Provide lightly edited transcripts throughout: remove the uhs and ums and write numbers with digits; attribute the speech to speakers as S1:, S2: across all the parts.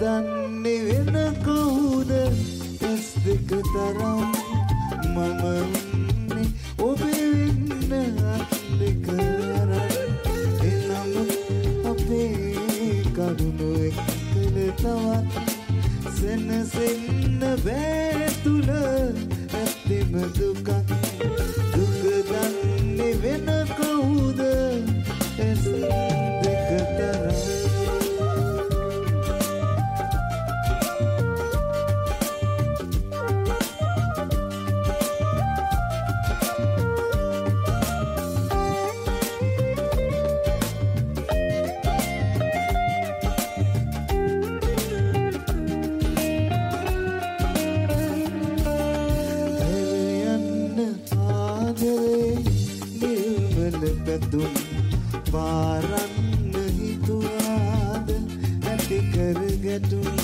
S1: දන්නේ වෙන කවුද ඇස් දෙක තරම් මම උන්නේ ඔබේ වෙන්න අත් දෙක අරන් එනම අපේ කරුණු එක්කල තවත් සෙනසෙන්න බෑ තුල ඇත්තෙම දුකක් දුක දන්නේ වෙන කවුද ඇස් දෙක තරම් පාරන්න හිතුවාද ඇති කර ගැටුම්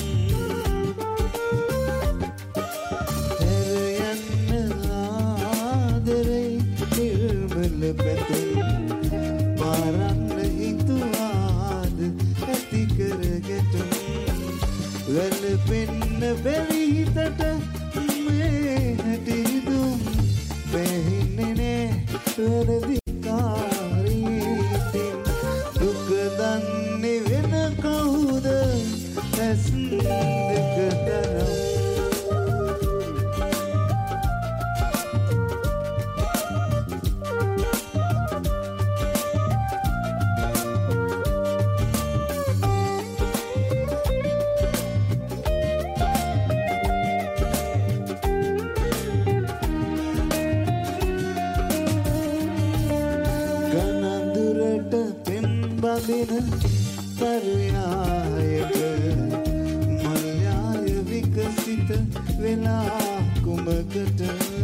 S1: හැර යන්න ආදරේ නිර්මල පැතුම් පාරන්න හිතුවාද ඇති කර ගැටුම් වැළපෙන්න බැරි හිතට මේ හැටිදුම් පැහින්නේ නෑ වැරදි දන්නේ වෙන කවුද ඇස් දෙක තරම් ගනඳුරට බඳින තරුයායක මල්යාය විකසිත වෙලා කුමකට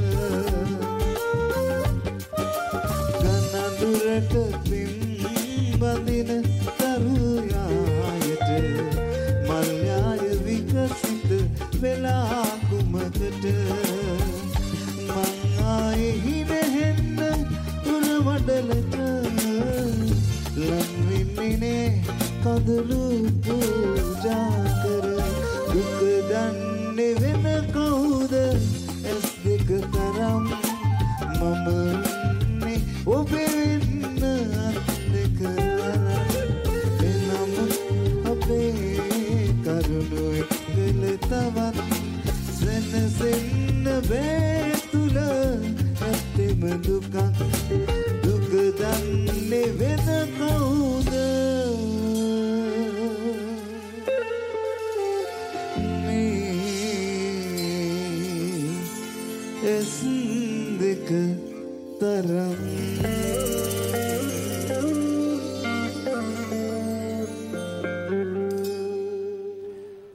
S1: ගනඳුරට පින් බඳින තරුයායට මල්යාය විකසිත වෙලා කුමකට මං ආයේ හිනෙන්න උරවඩලට ලන්වින්නේ කඳුළු පූජා කර දුක දන්නේ වෙන කවුද ඇස් දෙක තරම් මම උන්නේ ඔබේ වෙන්න අත් දෙක අරන් එනම අපේ කරුණු එක්කල තවත් සෙනසෙන්න බෑ තුල ඇත්තෙම දුකක් දුක දන්නේ වෙන කවුද මේ ඇස් දෙක තරම්